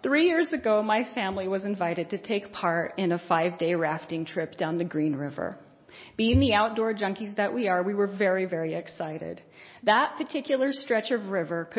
3 years ago, my family was invited to take part in a 5-day rafting trip down the Green River. Being the outdoor junkies that we are, we were very, very excited. That particular stretch of river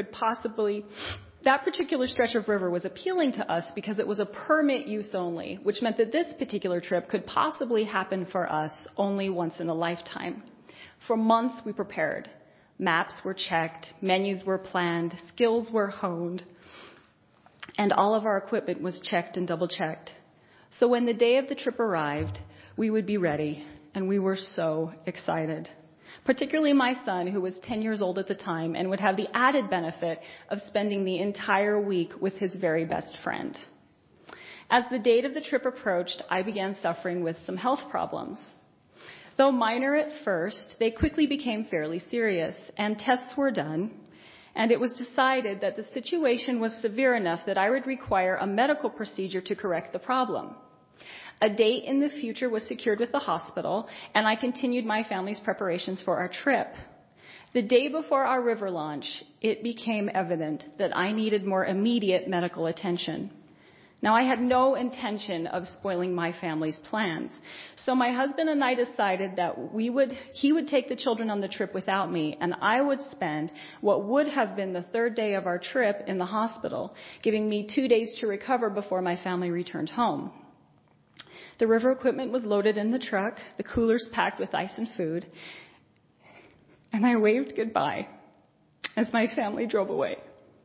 was appealing to us because it was a permit use only, which meant that this particular trip could possibly happen for us only once in a lifetime. For months, we prepared. Maps were checked, menus were planned, skills were honed, and all of our equipment was checked and double-checked. So when the day of the trip arrived, we would be ready, and we were so excited. Particularly my son, who was 10 years old at the time and would have the added benefit of spending the entire week with his very best friend. As the date of the trip approached, I began suffering with some health problems. Though minor at first, they quickly became fairly serious, and tests were done, and it was decided that the situation was severe enough that I would require a medical procedure to correct the problem. A date in the future was secured with the hospital, and I continued my family's preparations for our trip. The day before our river launch, it became evident that I needed more immediate medical attention. Now, I had no intention of spoiling my family's plans, so my husband and I decided that he would take the children on the trip without me, and I would spend what would have been the 3rd day of our trip in the hospital, giving me 2 days to recover before my family returned home. The river equipment was loaded in the truck, the coolers packed with ice and food, and I waved goodbye as my family drove away.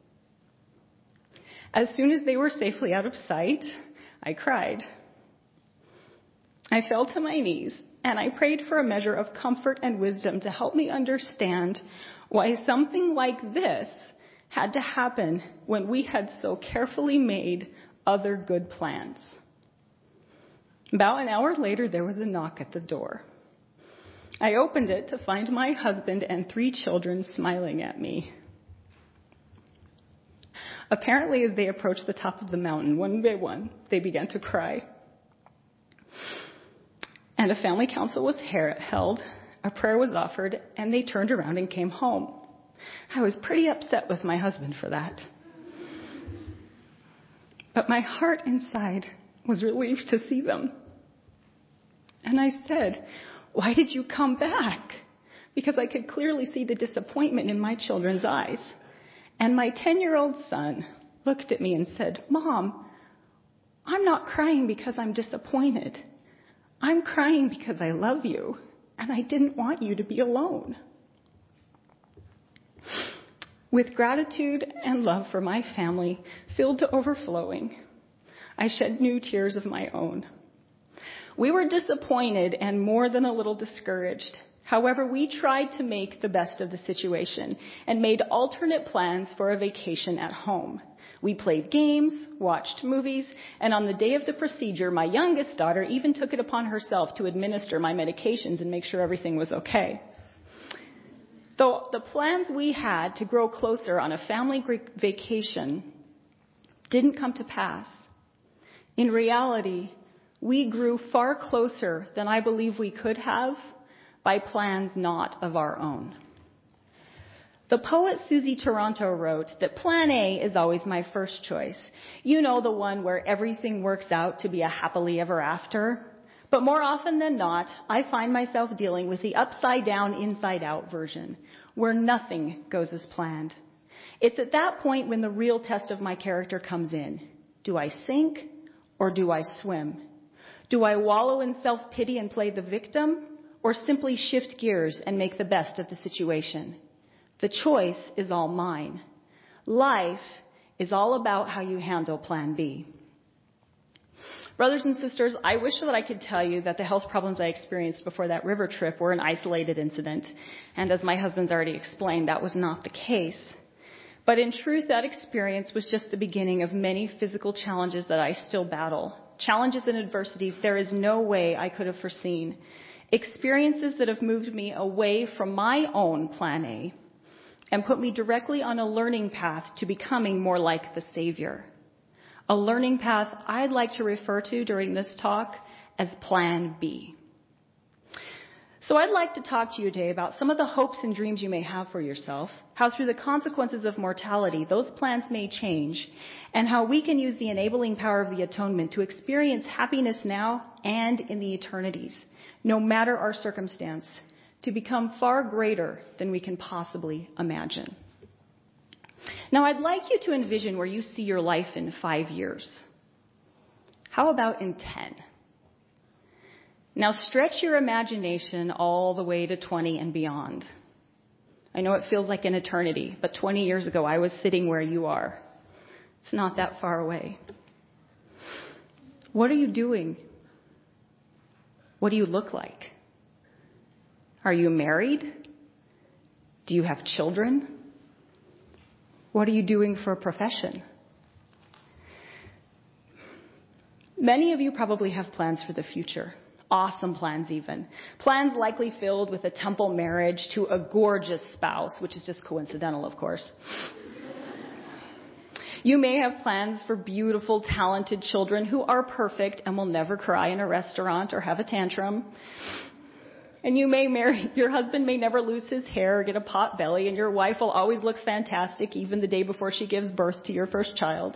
As soon as they were safely out of sight, I cried. I fell to my knees, and I prayed for a measure of comfort and wisdom to help me understand why something like this had to happen when we had so carefully made other good plans. About an hour later, there was a knock at the door. I opened it to find my husband and 3 children smiling at me. Apparently, as they approached the top of the mountain, one by one, they began to cry. And a family council was held, a prayer was offered, and they turned around and came home. I was pretty upset with my husband for that. But my heart inside was relieved to see them. And I said, "Why did you come back?" Because I could clearly see the disappointment in my children's eyes. And my 10-year-old son looked at me and said, "Mom, I'm not crying because I'm disappointed. I'm crying because I love you, and I didn't want you to be alone." With gratitude and love for my family filled to overflowing, I shed new tears of my own. We were disappointed and more than a little discouraged. However, we tried to make the best of the situation and made alternate plans for a vacation at home. We played games, watched movies, and on the day of the procedure, my youngest daughter even took it upon herself to administer my medications and make sure everything was okay. Though the plans we had to grow closer on a family vacation didn't come to pass, in reality, we grew far closer than I believe we could have by plans not of our own. The poet Susie Toronto wrote that Plan A is always my first choice. You know, the one where everything works out to be a happily ever after. But more often than not, I find myself dealing with the upside down, inside out version, where nothing goes as planned. It's at that point when the real test of my character comes in. Do I sink or do I swim? Do I wallow in self-pity and play the victim, or simply shift gears and make the best of the situation? The choice is all mine. Life is all about how you handle Plan B. Brothers and sisters, I wish that I could tell you that the health problems I experienced before that river trip were an isolated incident. And as my husband's already explained, that was not the case. But in truth, that experience was just the beginning of many physical challenges that I still battle. Challenges and adversities there is no way I could have foreseen. Experiences that have moved me away from my own Plan A and put me directly on a learning path to becoming more like the Savior. A learning path I'd like to refer to during this talk as Plan B. So I'd like to talk to you today about some of the hopes and dreams you may have for yourself, how through the consequences of mortality, those plans may change, and how we can use the enabling power of the atonement to experience happiness now and in the eternities, no matter our circumstance, to become far greater than we can possibly imagine. Now, I'd like you to envision where you see your life in 5 years. How about in 10? Now stretch your imagination all the way to 20 and beyond. I know it feels like an eternity, but 20 years ago I was sitting where you are. It's not that far away. What are you doing? What do you look like? Are you married? Do you have children? What are you doing for a profession? Many of you probably have plans for the future. Awesome plans even. Plans likely filled with a temple marriage to a gorgeous spouse, which is just coincidental, of course. You may have plans for beautiful, talented children who are perfect and will never cry in a restaurant or have a tantrum. And your husband may never lose his hair or get a pot belly, and your wife will always look fantastic even the day before she gives birth to your first child.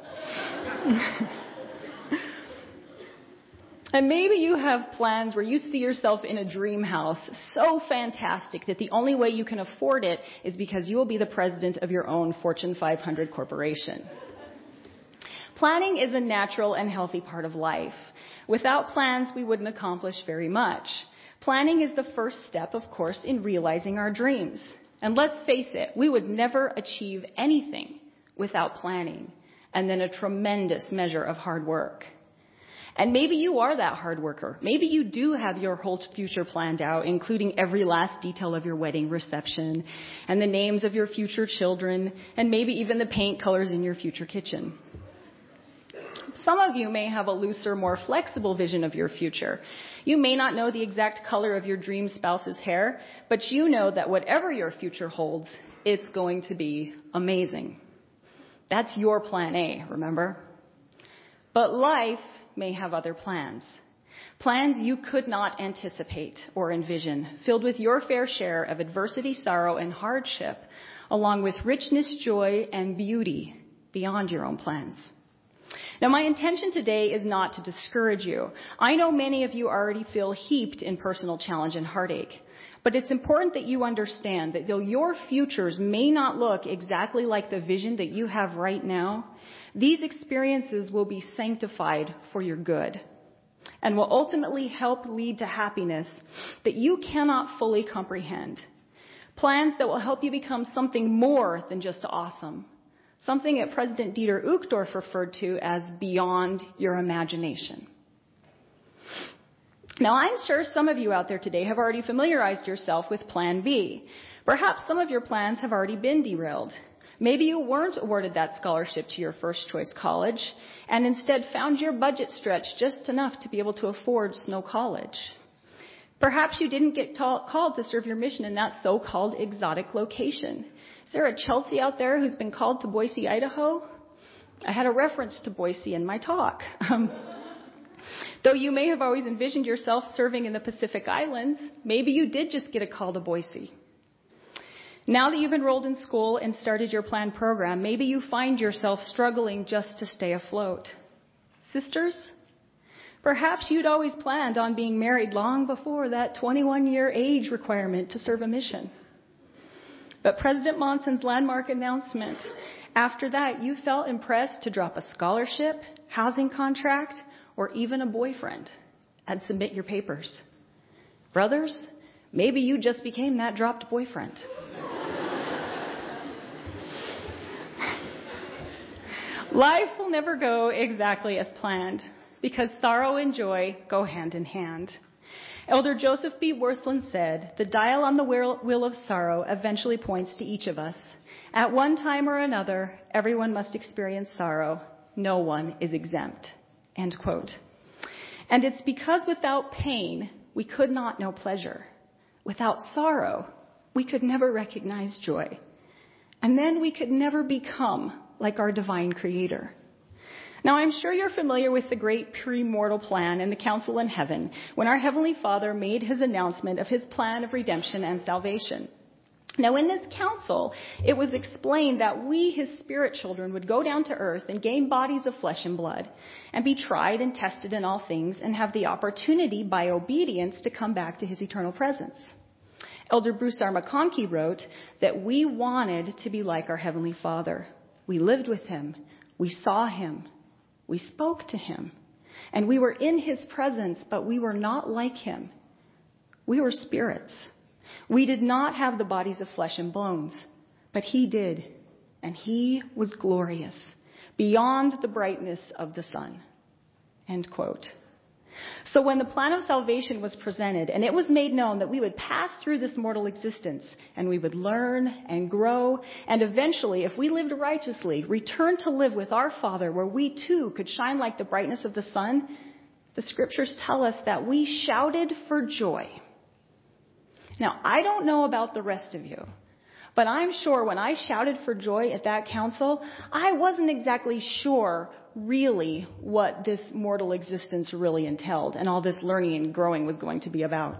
And maybe you have plans where you see yourself in a dream house so fantastic that the only way you can afford it is because you will be the president of your own Fortune 500 corporation. Planning is a natural and healthy part of life. Without plans, we wouldn't accomplish very much. Planning is the first step, of course, in realizing our dreams. And let's face it, we would never achieve anything without planning and then a tremendous measure of hard work. And maybe you are that hard worker. Maybe you do have your whole future planned out, including every last detail of your wedding reception and the names of your future children and maybe even the paint colors in your future kitchen. Some of you may have a looser, more flexible vision of your future. You may not know the exact color of your dream spouse's hair, but you know that whatever your future holds, it's going to be amazing. That's your plan A, remember? But life may have other plans. Plans you could not anticipate or envision, filled with your fair share of adversity, sorrow, and hardship, along with richness, joy, and beauty beyond your own plans. Now, my intention today is not to discourage you. I know many of you already feel heaped in personal challenge and heartache. But it's important that you understand that though your futures may not look exactly like the vision that you have right now, these experiences will be sanctified for your good and will ultimately help lead to happiness that you cannot fully comprehend. Plans that will help you become something more than just awesome. Something that President Dieter Uchtdorf referred to as beyond your imagination. Now, I'm sure some of you out there today have already familiarized yourself with Plan B. Perhaps some of your plans have already been derailed. Maybe you weren't awarded that scholarship to your first choice college and instead found your budget stretched just enough to be able to afford Snow College. Perhaps you didn't get called to serve your mission in that so-called exotic location. Is there a Chelsea out there who's been called to Boise, Idaho? I had a reference to Boise in my talk. Though you may have always envisioned yourself serving in the Pacific Islands, maybe you did just get a call to Boise. Now that you've enrolled in school and started your planned program, maybe you find yourself struggling just to stay afloat. Sisters, perhaps you'd always planned on being married long before that 21-year age requirement to serve a mission. But President Monson's landmark announcement, after that, you felt impressed to drop a scholarship, housing contract, or even a boyfriend and submit your papers. Brothers, maybe you just became that dropped boyfriend. Life will never go exactly as planned because sorrow and joy go hand in hand. Elder Joseph B. Wirthlin said, "The dial on the wheel of sorrow eventually points to each of us. At one time or another, everyone must experience sorrow. No one is exempt." End quote. And it's because without pain, we could not know pleasure. Without sorrow, we could never recognize joy. And then we could never become like our divine Creator. Now, I'm sure you're familiar with the great premortal plan and the council in heaven when our Heavenly Father made his announcement of his plan of redemption and salvation. Now, in this council, it was explained that we, his spirit children, would go down to earth and gain bodies of flesh and blood and be tried and tested in all things and have the opportunity by obedience to come back to his eternal presence. Elder Bruce R. McConkie wrote that we wanted to be like our Heavenly Father. We lived with him. We saw him. We spoke to him. And we were in his presence, but we were not like him. We were spirits. We did not have the bodies of flesh and bones, but he did. And he was glorious, beyond the brightness of the sun. End quote. So when the plan of salvation was presented, and it was made known that we would pass through this mortal existence, and we would learn and grow, and eventually, if we lived righteously, return to live with our Father, where we too could shine like the brightness of the sun, the scriptures tell us that we shouted for joy. Now, I don't know about the rest of you, but I'm sure when I shouted for joy at that council, I wasn't exactly sure really what this mortal existence really entailed and all this learning and growing was going to be about.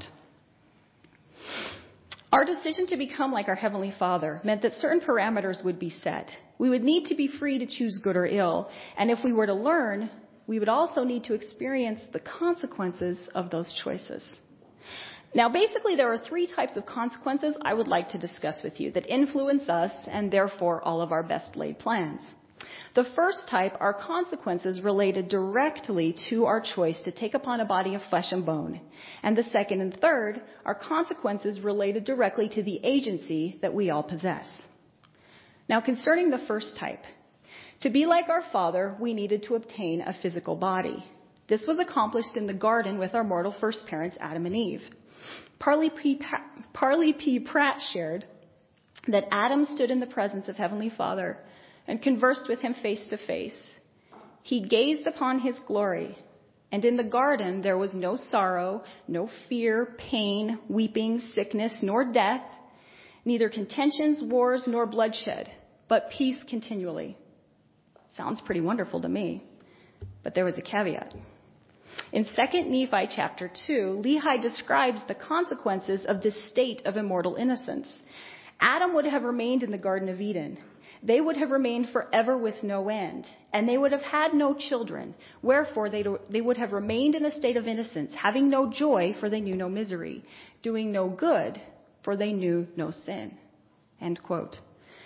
Our decision to become like our Heavenly Father meant that certain parameters would be set. We would need to be free to choose good or ill, and if we were to learn, we would also need to experience the consequences of those choices. Now, basically, there are three types of consequences I would like to discuss with you that influence us and therefore all of our best laid plans. The first type are consequences related directly to our choice to take upon a body of flesh and bone. And the second and third are consequences related directly to the agency that we all possess. Now, concerning the first type, to be like our Father, we needed to obtain a physical body. This was accomplished in the garden with our mortal first parents, Adam and Eve. Parley P. Pratt shared that Adam stood in the presence of Heavenly Father and conversed with him face to face. He gazed upon his glory, and in the garden there was no sorrow, no fear, pain, weeping, sickness, nor death, neither contentions, wars, nor bloodshed, but peace continually. Sounds pretty wonderful to me, but there was a caveat. In 2 Nephi chapter 2, Lehi describes the consequences of this state of immortal innocence. Adam would have remained in the Garden of Eden. They would have remained forever with no end, and they would have had no children. Wherefore, they would have remained in a state of innocence, having no joy, for they knew no misery, doing no good, for they knew no sin. End quote.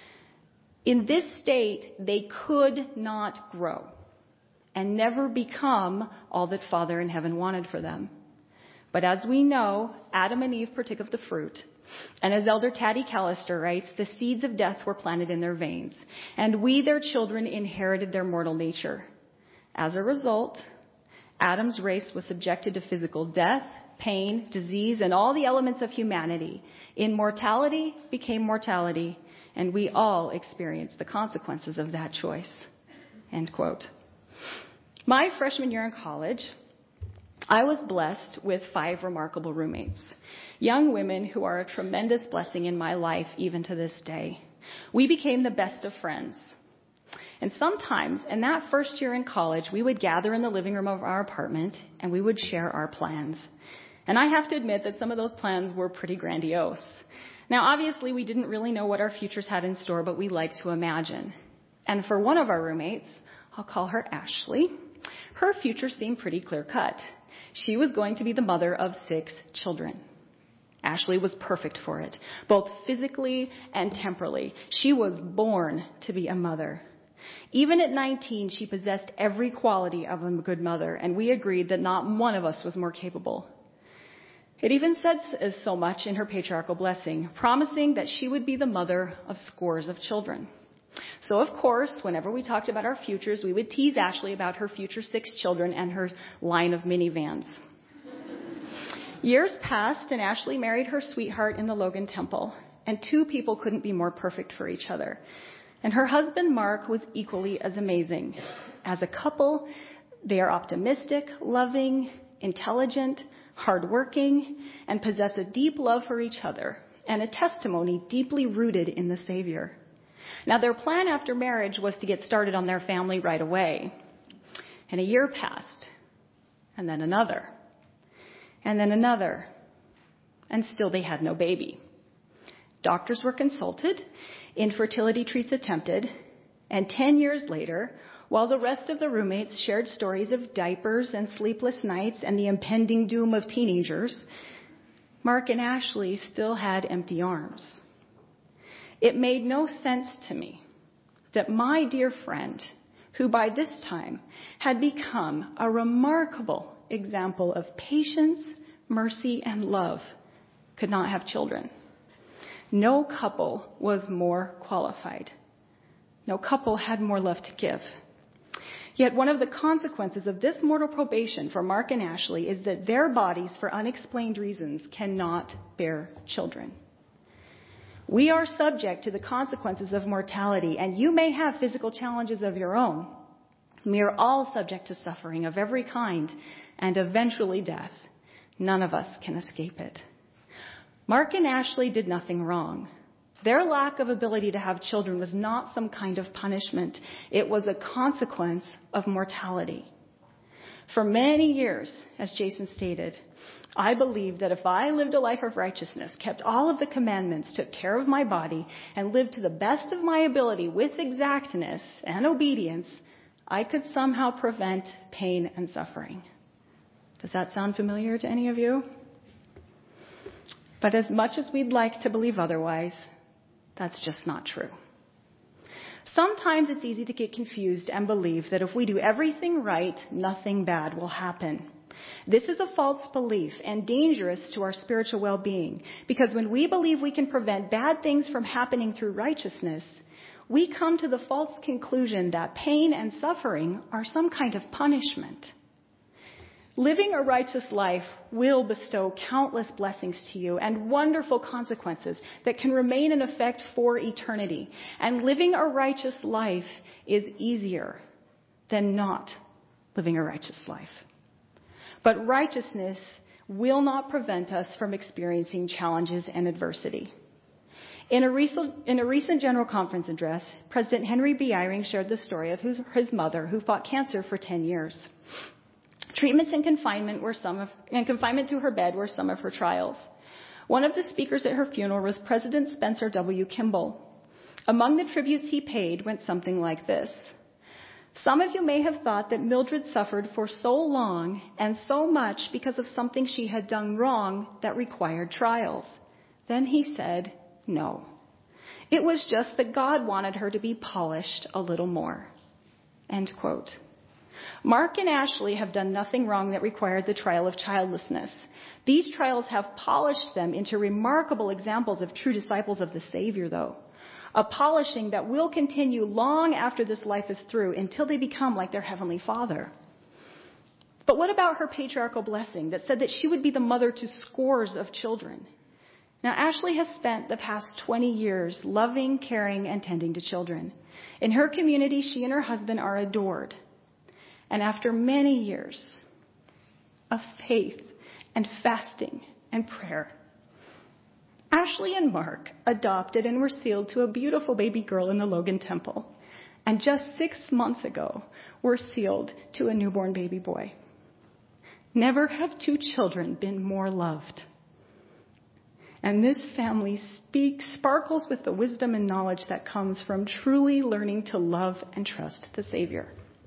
In this state, they could not grow and never become all that Father in heaven wanted for them. But as we know, Adam and Eve partook of the fruit. And as Elder Taddy Callister writes, the seeds of death were planted in their veins, and we, their children, inherited their mortal nature. As a result, Adam's race was subjected to physical death, pain, disease, and all the elements of humanity. Immortality became mortality, and we all experienced the consequences of that choice. End quote. My freshman year in college, I was blessed with 5 remarkable roommates, young women who are a tremendous blessing in my life even to this day. We became the best of friends. And sometimes in that first year in college, we would gather in the living room of our apartment and we would share our plans. And I have to admit that some of those plans were pretty grandiose. Now, obviously, we didn't really know what our futures had in store, but we liked to imagine. And for one of our roommates, I'll call her Ashley, her future seemed pretty clear-cut. She was going to be the mother of 6 children. Ashley was perfect for it, both physically and temporally. She was born to be a mother. Even at 19, she possessed every quality of a good mother, and we agreed that not one of us was more capable. It even said so much in her patriarchal blessing, promising that she would be the mother of scores of children. So, of course, whenever we talked about our futures, we would tease Ashley about her future 6 children and her line of minivans. Years passed, and Ashley married her sweetheart in the Logan Temple, and 2 people couldn't be more perfect for each other. And her husband, Mark, was equally as amazing. As a couple, they are optimistic, loving, intelligent, hardworking, and possess a deep love for each other and a testimony deeply rooted in the Savior. Now, their plan after marriage was to get started on their family right away. And a year passed, and then another, and then another, and still they had no baby. Doctors were consulted, infertility treats attempted, and 10 years later, while the rest of the roommates shared stories of diapers and sleepless nights and the impending doom of teenagers, Mark and Ashley still had empty arms. It made no sense to me that my dear friend, who by this time had become a remarkable example of patience, mercy, and love, could not have children. No couple was more qualified. No couple had more love to give. Yet one of the consequences of this mortal probation for Mark and Ashley is that their bodies, for unexplained reasons, cannot bear children. We are subject to the consequences of mortality, and you may have physical challenges of your own. We are all subject to suffering of every kind and eventually death. None of us can escape it. Mark and Ashley did nothing wrong. Their lack of ability to have children was not some kind of punishment. It was a consequence of mortality. For many years, as Jason stated, I believed that if I lived a life of righteousness, kept all of the commandments, took care of my body, and lived to the best of my ability with exactness and obedience, I could somehow prevent pain and suffering. Does that sound familiar to any of you? But as much as we'd like to believe otherwise, that's just not true. Sometimes it's easy to get confused and believe that if we do everything right, nothing bad will happen. This is a false belief and dangerous to our spiritual well-being, because when we believe we can prevent bad things from happening through righteousness, we come to the false conclusion that pain and suffering are some kind of punishment. Living a righteous life will bestow countless blessings to you and wonderful consequences that can remain in effect for eternity. And living a righteous life is easier than not living a righteous life. But righteousness will not prevent us from experiencing challenges and adversity. In a recent General Conference address, President Henry B. Eyring shared the story of his mother, who fought cancer for 10 years. Treatments and confinement to her bed were some of her trials. One of the speakers at her funeral was President Spencer W. Kimball. Among the tributes he paid went something like this. Some of you may have thought that Mildred suffered for so long and so much because of something she had done wrong that required trials. Then he said, no. It was just that God wanted her to be polished a little more. End quote. Mark and Ashley have done nothing wrong that required the trial of childlessness. These trials have polished them into remarkable examples of true disciples of the Savior, though. A polishing that will continue long after this life is through until they become like their Heavenly Father. But what about her patriarchal blessing that said that she would be the mother to scores of children? Now, Ashley has spent the past 20 years loving, caring, and tending to children. In her community, she and her husband are adored. And after many years of faith and fasting and prayer, Ashley and Mark adopted and were sealed to a beautiful baby girl in the Logan Temple. And just 6 months ago, were sealed to a newborn baby boy. Never have two children been more loved. And this family sparkles with the wisdom and knowledge that comes from truly learning to love and trust the Savior.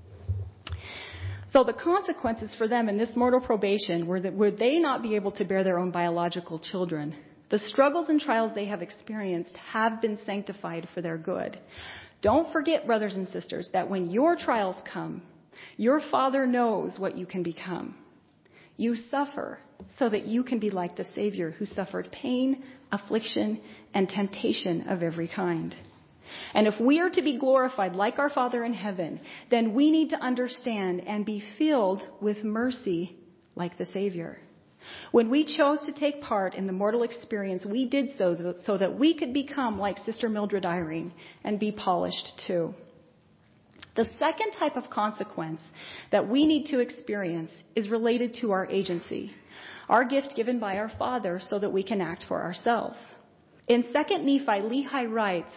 So the consequences for them in this mortal probation were that would they not be able to bear their own biological children, the struggles and trials they have experienced have been sanctified for their good. Don't forget, brothers and sisters, that when your trials come, your Father knows what you can become. You suffer so that you can be like the Savior who suffered pain, affliction, and temptation of every kind. And if we are to be glorified like our Father in heaven, then we need to understand and be filled with mercy like the Savior. When we chose to take part in the mortal experience, we did so that we could become like Sister Mildred Eyring and be polished too. The second type of consequence that we need to experience is related to our agency, our gift given by our Father so that we can act for ourselves. In 2 Nephi, Lehi writes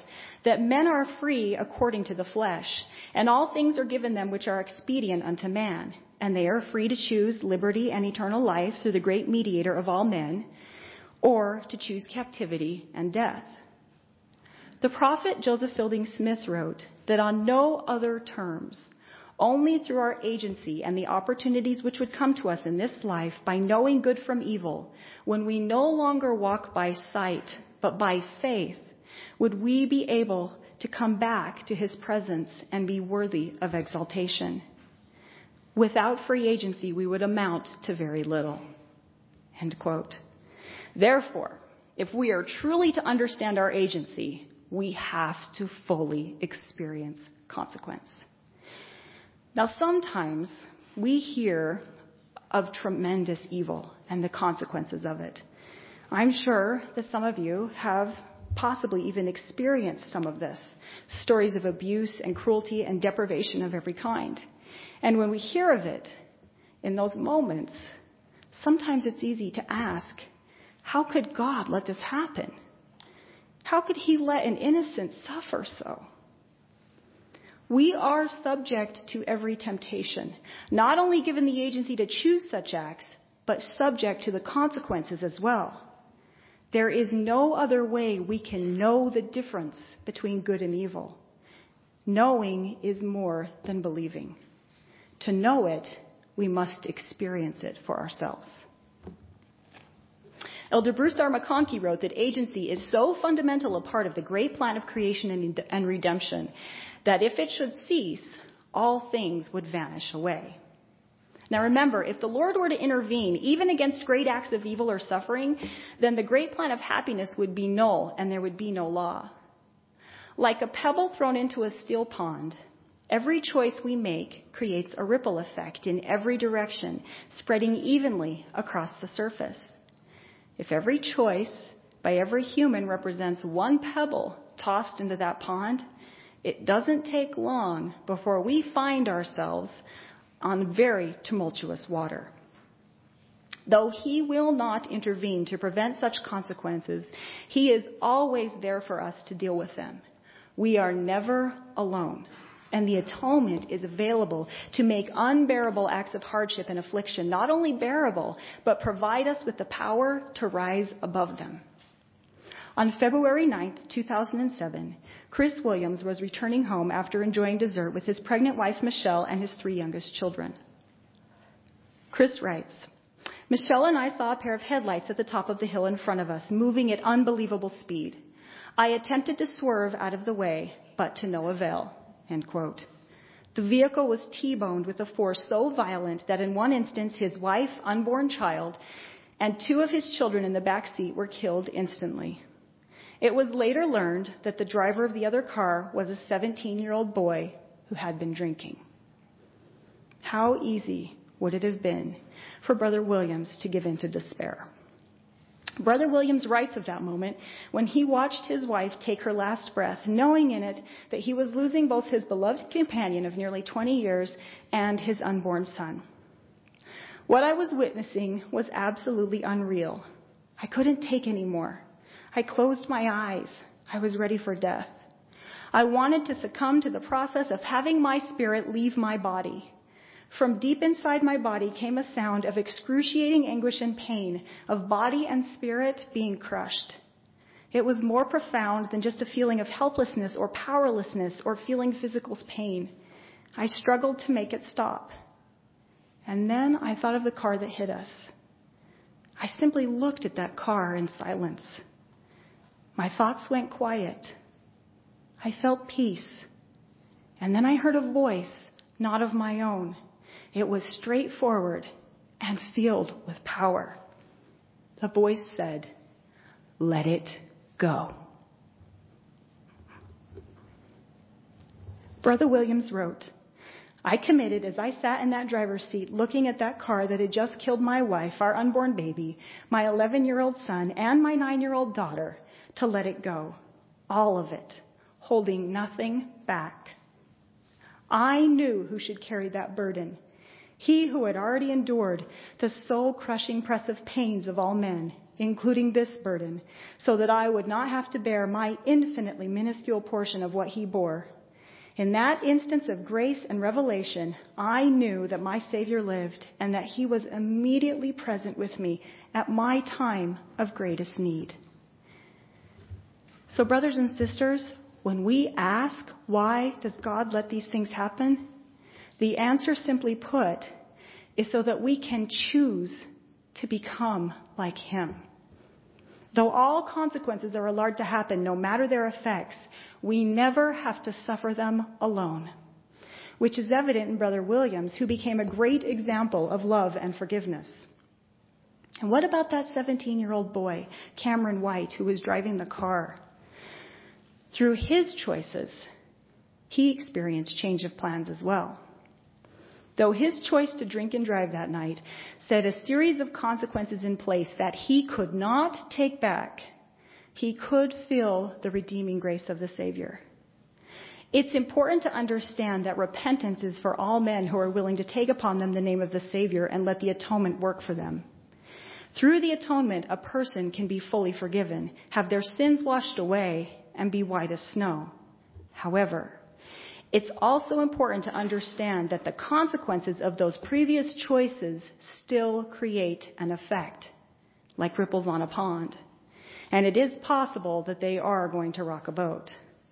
that men are free according to the flesh, and all things are given them which are expedient unto man, and they are free to choose liberty and eternal life through the great mediator of all men, or to choose captivity and death. The prophet Joseph Fielding Smith wrote that on no other terms, only through our agency and the opportunities which would come to us in this life by knowing good from evil, when we no longer walk by sight but by faith, would we be able to come back to his presence and be worthy of exaltation. Without free agency, we would amount to very little. End quote. Therefore, if we are truly to understand our agency, we have to fully experience consequence. Now, sometimes we hear of tremendous evil and the consequences of it. I'm sure that some of you have possibly even experienced some of this, stories of abuse and cruelty and deprivation of every kind. And when we hear of it in those moments, sometimes it's easy to ask, how could God let this happen? How could he let an innocent suffer so? We are subject to every temptation, not only given the agency to choose such acts, but subject to the consequences as well. There is no other way we can know the difference between good and evil. Knowing is more than believing. To know it, we must experience it for ourselves. Elder Bruce R. McConkie wrote that agency is so fundamental a part of the great plan of creation and redemption that if it should cease, all things would vanish away. Now remember, if the Lord were to intervene, even against great acts of evil or suffering, then the great plan of happiness would be null and there would be no law. Like a pebble thrown into a still pond, every choice we make creates a ripple effect in every direction, spreading evenly across the surface. If every choice by every human represents one pebble tossed into that pond, it doesn't take long before we find ourselves on very tumultuous water. Though he will not intervene to prevent such consequences, he is always there for us to deal with them. We are never alone, and the atonement is available to make unbearable acts of hardship and affliction not only bearable, but provide us with the power to rise above them. On February 9th, 2007, Chris Williams was returning home after enjoying dessert with his pregnant wife, Michelle, and his 3 youngest children. Chris writes, Michelle and I saw a pair of headlights at the top of the hill in front of us, moving at unbelievable speed. I attempted to swerve out of the way, but to no avail. End quote. The vehicle was T-boned with a force so violent that in one instance, his wife, unborn child, and 2 of his children in the back seat were killed instantly. It was later learned that the driver of the other car was a 17-year-old boy who had been drinking. How easy would it have been for Brother Williams to give in to despair? Brother Williams writes of that moment when he watched his wife take her last breath, knowing in it that he was losing both his beloved companion of nearly 20 years and his unborn son. What I was witnessing was absolutely unreal. I couldn't take any more. I closed my eyes. I was ready for death. I wanted to succumb to the process of having my spirit leave my body. From deep inside my body came a sound of excruciating anguish and pain, of body and spirit being crushed. It was more profound than just a feeling of helplessness or powerlessness or feeling physical pain. I struggled to make it stop. And then I thought of the car that hit us. I simply looked at that car in silence. My thoughts went quiet. I felt peace. And then I heard a voice, not of my own. It was straightforward and filled with power. The voice said, "Let it go." Brother Williams wrote, I committed as I sat in that driver's seat looking at that car that had just killed my wife, our unborn baby, my 11-year-old son, and my 9-year-old daughter, to let it go. All of it, holding nothing back. I knew who should carry that burden. He who had already endured the soul-crushing press of pains of all men. including this burden, so that I would not have to bear my infinitely minuscule portion of what he bore. In that instance of grace and revelation, I knew that my Savior lived and that he was immediately present with me at my time of greatest need. So, brothers and sisters, when we ask, why does God let these things happen? The answer, simply put, is so that we can choose to become like him. Though all consequences are allowed to happen, no matter their effects, we never have to suffer them alone, which is evident in Brother Williams, who became a great example of love and forgiveness. And what about that 17-year-old boy, Cameron White, who was driving the car? Through his choices, he experienced change of plans as well. Though his choice to drink and drive that night set a series of consequences in place that he could not take back, he could feel the redeeming grace of the Savior. It's important to understand that repentance is for all men who are willing to take upon them the name of the Savior and let the atonement work for them. Through the atonement, a person can be fully forgiven, have their sins washed away, and be white as snow. However, it's also important to understand that the consequences of those previous choices still create an effect, like ripples on a pond. And it is possible that they are going to rock a boat.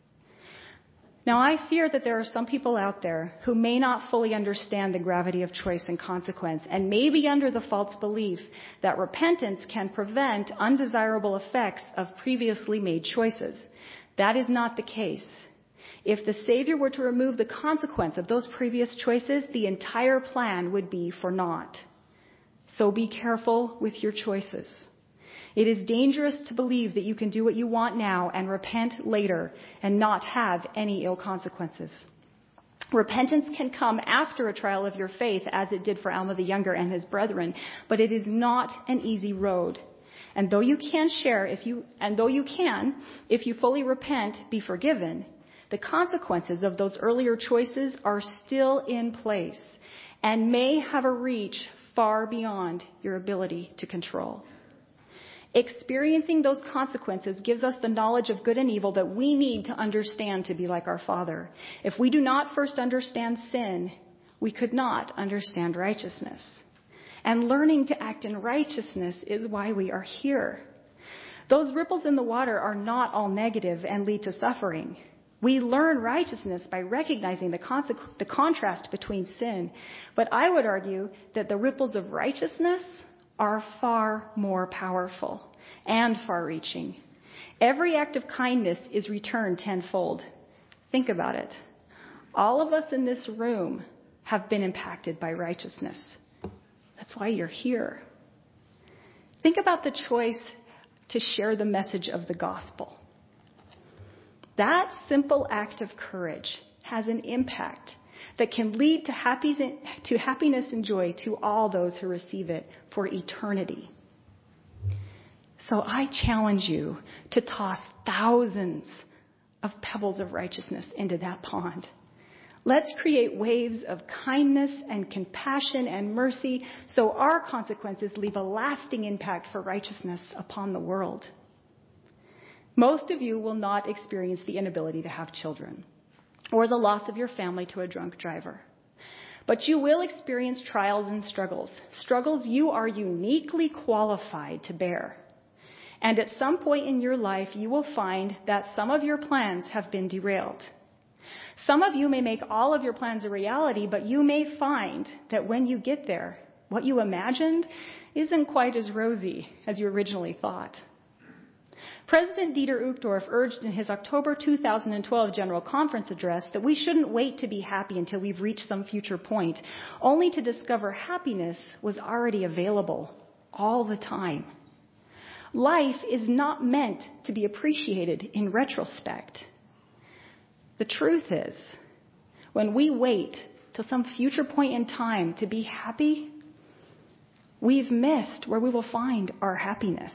Now, I fear that there are some people out there who may not fully understand the gravity of choice and consequence, and may be under the false belief that repentance can prevent undesirable effects of previously made choices. That is not the case. If the Savior were to remove the consequence of those previous choices, the entire plan would be for naught. So be careful with your choices. It is dangerous to believe that you can do what you want now and repent later and not have any ill consequences. Repentance can come after a trial of your faith, as it did for Alma the Younger and his brethren, but it is not an easy road. And though you can if you fully repent, be forgiven, the consequences of those earlier choices are still in place and may have a reach far beyond your ability to control. Experiencing those consequences gives us the knowledge of good and evil that we need to understand to be like our Father. If we do not first understand sin, we could not understand righteousness. And learning to act in righteousness is why we are here. Those ripples in the water are not all negative and lead to suffering. We learn righteousness by recognizing the contrast between sin. But I would argue that the ripples of righteousness are far more powerful and far-reaching. Every act of kindness is returned tenfold. Think about it. All of us in this room have been impacted by righteousness. That's why you're here. Think about the choice to share the message of the gospel. That simple act of courage has an impact that can lead to happiness and joy to all those who receive it for eternity. So I challenge you to toss thousands of pebbles of righteousness into that pond. Let's create waves of kindness and compassion and mercy so our consequences leave a lasting impact for righteousness upon the world. Most of you will not experience the inability to have children or the loss of your family to a drunk driver. But you will experience trials and struggles you are uniquely qualified to bear. And at some point in your life, you will find that some of your plans have been derailed. Some of you may make all of your plans a reality, but you may find that when you get there, what you imagined isn't quite as rosy as you originally thought. President Dieter Uchtdorf urged in his October 2012 General Conference address that we shouldn't wait to be happy until we've reached some future point, only to discover happiness was already available all the time. Life is not meant to be appreciated in retrospect. The truth is, when we wait till some future point in time to be happy, we've missed where we will find our happiness.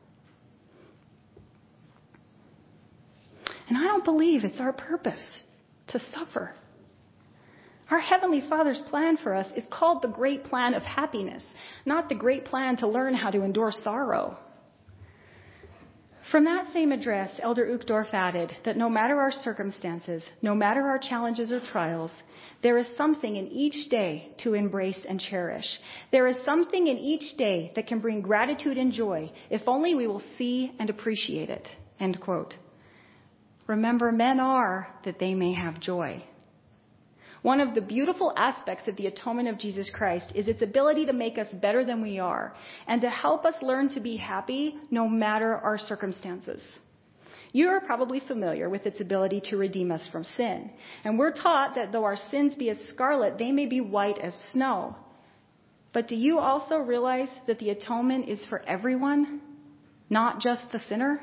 And I don't believe it's our purpose to suffer. Our Heavenly Father's plan for us is called the great plan of happiness, not the great plan to learn how to endure sorrow. From that same address, Elder Uchtdorf added that no matter our circumstances, no matter our challenges or trials, there is something in each day to embrace and cherish. There is something in each day that can bring gratitude and joy, if only we will see and appreciate it. End quote. Remember, men are that they may have joy. One of the beautiful aspects of the atonement of Jesus Christ is its ability to make us better than we are and to help us learn to be happy no matter our circumstances. You are probably familiar with its ability to redeem us from sin. And we're taught that though our sins be as scarlet, they may be white as snow. But do you also realize that the atonement is for everyone, not just the sinner?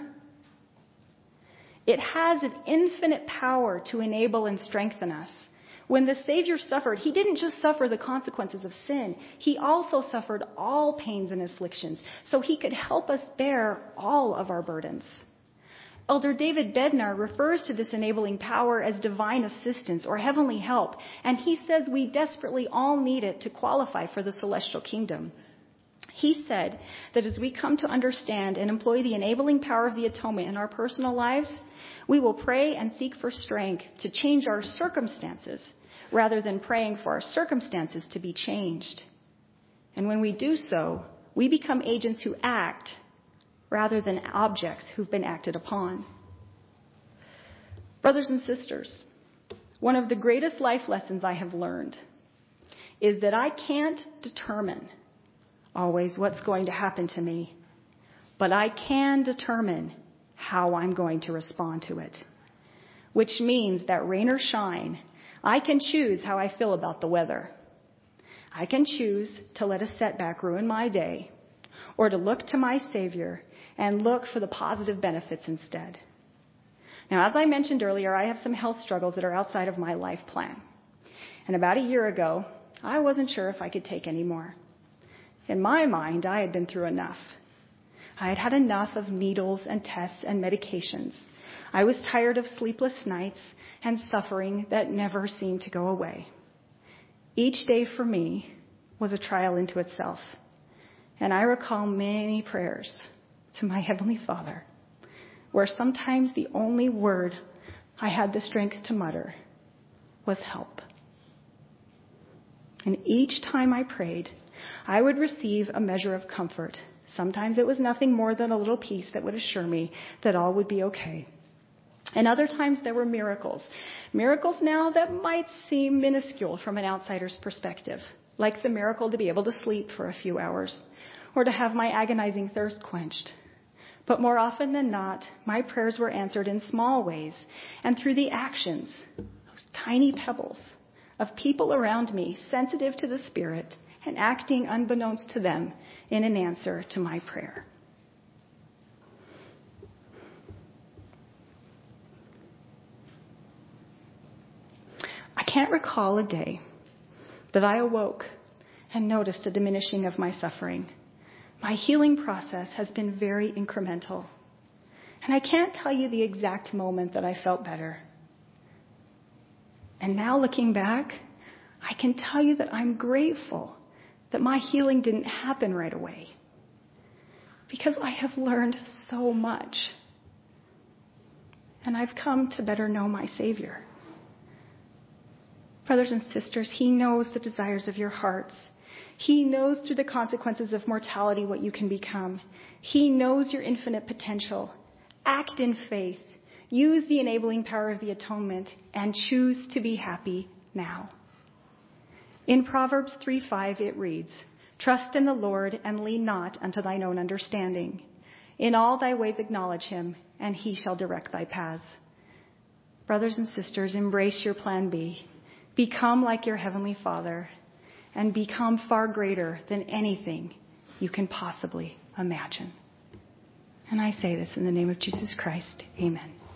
It has an infinite power to enable and strengthen us. When the Savior suffered, he didn't just suffer the consequences of sin. He also suffered all pains and afflictions, so he could help us bear all of our burdens. Elder David Bednar refers to this enabling power as divine assistance or heavenly help, and he says we desperately all need it to qualify for the celestial kingdom. He said that as we come to understand and employ the enabling power of the atonement in our personal lives, we will pray and seek for strength to change our circumstances rather than praying for our circumstances to be changed. And when we do so, we become agents who act rather than objects who've been acted upon. Brothers and sisters, one of the greatest life lessons I have learned is that I can't determine always what's going to happen to me, but I can determine how I'm going to respond to it. Which means that rain or shine, I can choose how I feel about the weather. I can choose to let a setback ruin my day, or to look to my Savior and look for the positive benefits instead. Now, as I mentioned earlier, I have some health struggles that are outside of my life plan. And about a year ago, I wasn't sure if I could take any more. In my mind, I had been through enough. I had had enough of needles and tests and medications. I was tired of sleepless nights and suffering that never seemed to go away. Each day for me was a trial into itself. And I recall many prayers to my Heavenly Father, where sometimes the only word I had the strength to mutter was help. And each time I prayed, I would receive a measure of comfort. Sometimes it was nothing more than a little peace that would assure me that all would be okay. And other times there were miracles. Miracles now that might seem minuscule from an outsider's perspective, like the miracle to be able to sleep for a few hours, or to have my agonizing thirst quenched. But more often than not, my prayers were answered in small ways and through the actions, those tiny pebbles, of people around me sensitive to the Spirit and acting unbeknownst to them in an answer to my prayer. I can't recall a day that I awoke and noticed a diminishing of my suffering. My healing process has been very incremental. And I can't tell you the exact moment that I felt better. And now looking back, I can tell you that I'm grateful that my healing didn't happen right away. Because I have learned so much. And I've come to better know my Savior. Brothers and sisters, He knows the desires of your hearts. He knows through the consequences of mortality what you can become. He knows your infinite potential. Act in faith. Use the enabling power of the atonement and choose to be happy now. In Proverbs 3:5 it reads, "Trust in the Lord and lean not unto thine own understanding. In all thy ways acknowledge Him, and He shall direct thy paths." Brothers and sisters, embrace your plan B. Become like your Heavenly Father and become far greater than anything you can possibly imagine. And I say this in the name of Jesus Christ. Amen.